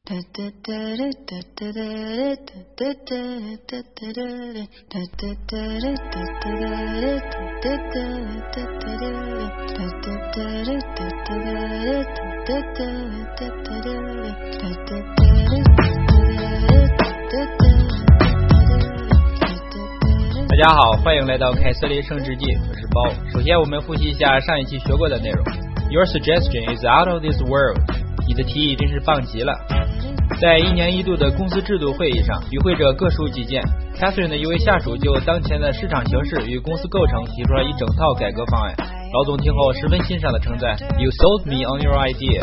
大家好，欢迎来到凯斯雷生日记，我是包。首先我们复习一下上一期学过的内容。Your suggestion is out of this world. 你的提议真是棒极了。在1年1度的公司制度会议上，与会者各抒己见。Catherine 的一位下属就当前的市场形势与公司构成提出了一整套改革方案。老总听后十分欣赏的称赞 You sold me on your idea.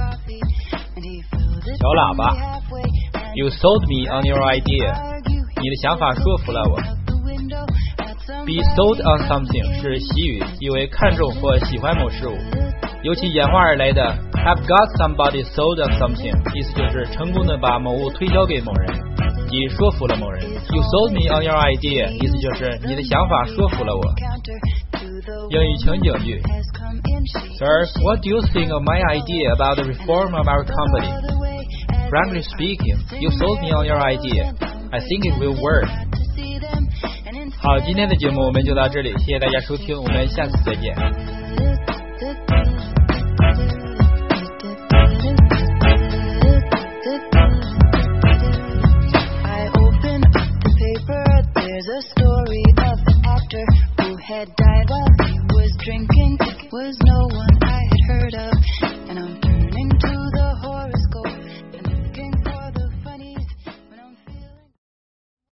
小喇叭 You sold me on your idea. 你的想法说服了我。Be sold on something 是习语，意为看重或喜欢某事物。由其演化而来的 Have got somebody sold on something 意思就是成功的把某物推销给某人，即说服了某人。You sold me on your idea 意思就是你的想法说服了我。英语情景句 Sir, what do you think of my idea about the reform of our company? Frankly speaking, you sold me on your idea. I think it will work. 好，今天的节目我们就到这里，谢谢大家收听，我们下次再见。 There's a story of the actor who had died while